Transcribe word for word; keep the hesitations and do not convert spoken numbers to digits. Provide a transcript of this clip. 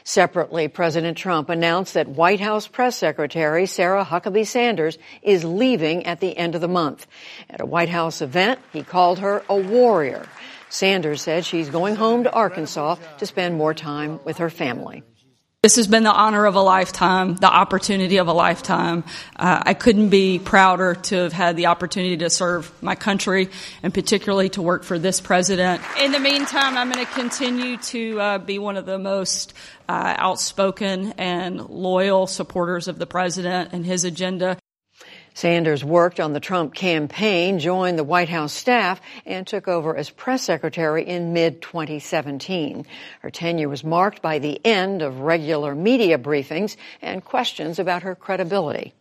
Separately, President Trump announced that White House Press Secretary Sarah Huckabee Sanders is leaving at the end of the month. At a White House event, he called her a warrior. Sanders said she's going home to Arkansas to spend more time with her family. This has been the honor of a lifetime, the opportunity of a lifetime. Uh, I couldn't be prouder to have had the opportunity to serve my country and particularly to work for this president. In the meantime, I'm going to continue to uh, be one of the most uh, outspoken and loyal supporters of the president and his agenda. Sanders worked on the Trump campaign, joined the White House staff, and took over as press secretary in mid twenty seventeen. Her tenure was marked by the end of regular media briefings and questions about her credibility.